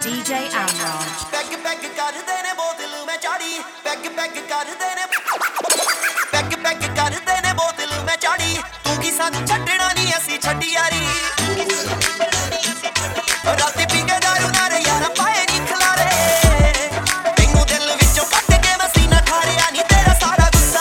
DJ Amraj. Beg ਕਰਦੇ ਨੇ ਬੋਤਲ ਮੈਂ ਚਾੜੀ beg ਕਰਦੇ ਨੇ beg ਕਰਦੇ ਨੇ ਬੋਤਲ ਮੈਂ ਚਾੜੀ ਤੂੰ ਕੀ ਸਾਨੂੰ ਛੱਡਣਾ ਨਹੀਂ ਅਸੀਂ ਛੱਡੀ ਯਾਰੀ ਰਾਤੀ ਪੀ ਕੇ ਦਾਰੂ ਨਾਲ ਯਾਰ ਪਾਏ ਨਹੀਂ ਖਲਾਰੇ ਤੈਨੂੰ ਦਿਲ ਵਿੱਚੋਂ ਕੱਟ ਕੇ ਮਸੀਨਾ ਠਾਰਿਆ ਨਹੀਂ ਤੇਰਾ ਸਾਰਾ ਗੁੱਸਾ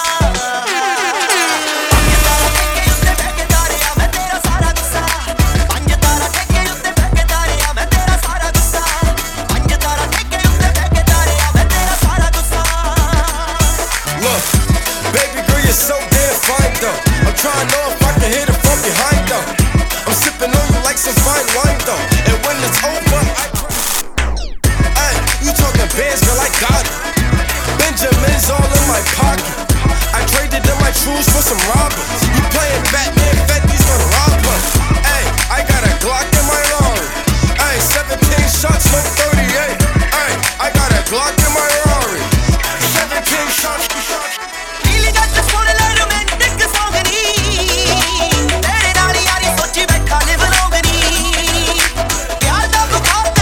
ਪੰਜ ਤਾਰਾ ਠੇਕੇ ਉੱਤੇ ਬਹਿ ਕੇ ਤਾਰਿਆ ਮੈਂ ਤੇਰਾ ਸਾਰਾ ਗੁੱਸਾ ਪੰਜ ਤਾਰਾ ਠੇਕੇ ਉੱਤੇ ਬਹਿ ਕੇ ਤਾਰਿਆ ਮੈਂ ਤੇਰਾ ਸਾਰਾ ਗੁੱਸਾ ਪੰਜ ਤਾਰਾ ਠੇਕੇ ਉੱਤੇ ਬਹਿ ਕੇ ਤਾਰਿਆ ਮੈਂ ਤੇਰਾ ਸਾਰਾ ਗੁੱਸਾ Look, baby girl, you're so damn fine though. I'm trying to know if I can hit it from behind though. I'm sipping on you like some fine wine though. And when it's over, hey, you talking bands, girl, I got it. Benjamin's all in my pocket. I traded in my trues for some robbers. You playing Batman, Fetty's gonna rob us. Hey, I got a Glock in my Rari. Hey, 17 shots, no 38. Hey, I got a Glock in my Rari. 17 shots. ਨੀਲੀ ਜੱਟ ਸੁਣ ਲੈ romantic song ਨੀ ਤੇਰੇ ਨਾਲ ਯਾਰੀ ਸੋਚੀ ਬੈਠਾ ਲਿਵ ਲੌਂਗ ਨੀ ਪਿਆਰ ਦਾ ਬੁਖਾਰ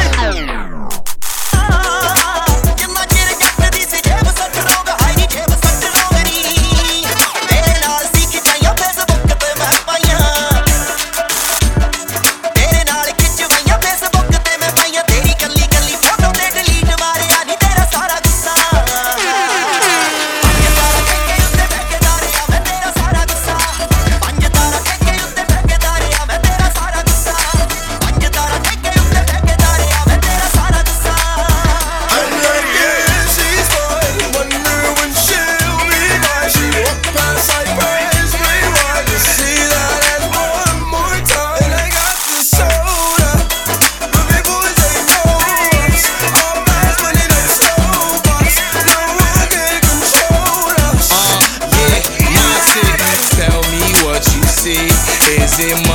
ਜਿੰਨਾ ਚਿਰ ਜੱਟ ਦੀ ਸੀ ਜੇਬ ਸੱਟ ਰੋਗ ਹਾਈ ਨੀ ਜੇਬ ਸੱਟ ਰੋਗ ਨੀ ਤੇਰੇ ਨਾਲ ਸੀ ਖਿਚਾਈਆਂ ਫੇਸਬੁੱਕ ਤੇ ਮੈਂ ਪਾਈਆਂ ਤੇਰੇ ਨਾਲ ਖਿਚਵਾਈਆਂ ਫੇਸਬੁੱਕ ਤੇ ਮੈਂ ਪਾਈਆਂ ਤੇਰੀ ਕੱਲੀ ਕੱਲੀ ਫੋਟੋ ਤੇ ਡਿਲੀਟ ਮਾਰਿਆ ਨੀ ਤੇਰਾ ਸਾਰਾ ਗੁੱਸਾ Is it